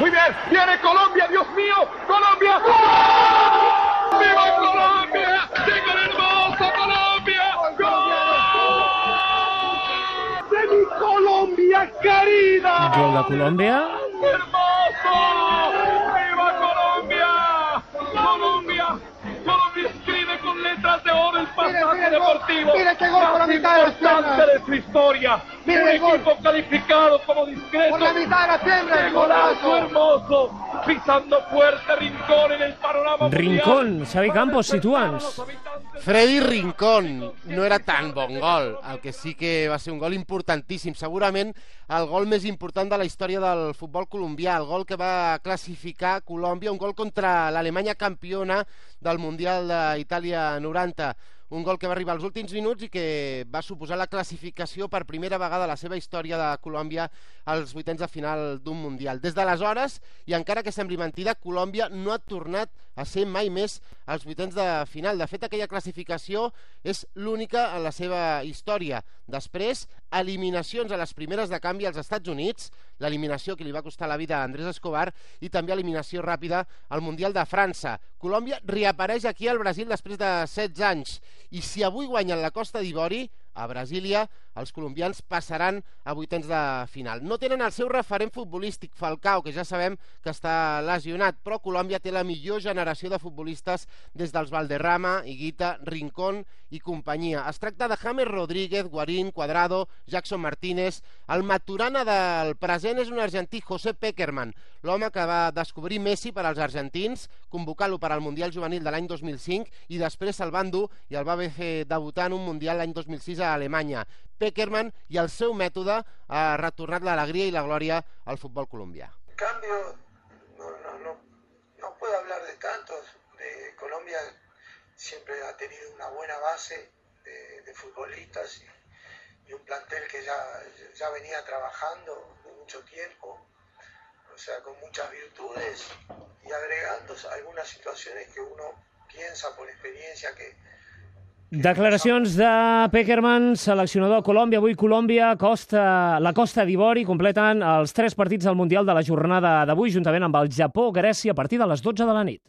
Muy bien, viene Colombia, Dios mío, Colombia. ¡Gol! ¡Viva Colombia! ¡Tengo hermosa Colombia! ¡Gol! ¡De mi Colombia querida! Gol de Colòmbia. ¡Hermoso! ¡Viva Colombia! ¡Colombia! Colombia escribe con letras de oro el pasaje deportivo. Mira este gol por la mitad de las piernas de su historia. Mira Un el gol. equipo calificado como discreto. Por la mitad de las piernas. ¡Qué golazo hermoso! Pisando fuerte Rincón en el panorama Rincón, mundial. Xavi Campos, situa'ns. Freddy Rincón no era tan bon gol, el que sí que va ser un gol importantíssim, segurament el gol més important de la història del futbol colombià, el gol que va classificar Colòmbia, un gol contra l'Alemanya campiona del Mundial d'Itàlia 90, un gol que va arribar als últims minuts i que va suposar la classificació per primera vegada a la seva història de Colòmbia als vuitens de final d'un Mundial. Des d'aleshores, i encara que sembli mentida, Colòmbia no ha tornat a ser mai més als vuitens de final. De fet, aquella classificació és l'única en la seva història. Després, eliminacions a les primeres de canvi als Estats Units, l'eliminació que li va costar la vida a Andrés Escobar, i també eliminació ràpida al Mundial de França. Colòmbia reapareix aquí al Brasil després de 16 anys, i si avui guanyen la Costa d'Ivori, a Brasília, els colombians passaran a vuitens de final. No tenen el seu referent futbolístic, Falcao, que ja sabem que està lesionat, però Colòmbia té la millor generació de futbolistes des dels Valderrama, Higuita, Rincón i companyia. Es tracta de James Rodríguez, Guarín, Cuadrado, Jackson Martínez. El Maturana del present és un argentí, José Pekerman, l'home que va descobrir Messi per als argentins, convocant-lo per al Mundial Juvenil de l'any 2005 i després se'l va endur i el va fer debutar en un Mundial l'any 2006 a Alemanya. Pekerman i el seu mètode ha retornat l'alegria i la glòria al futbol colombià. Cambio, no puedo hablar de tantos. De Colombia siempre ha tenido una buena base de futbolistas y un plantel que ya venía trabajando de mucho tiempo, o sea, con muchas virtudes y agregando algunas situaciones que uno piensa por experiencia que Declaracions de Pekerman, seleccionador de Colòmbia. Avui Colòmbia, la Costa d'Ivori, completen els 3 partits del Mundial de la jornada d'avui, juntament amb el Japó-Grècia, a partir de les 12 de la nit.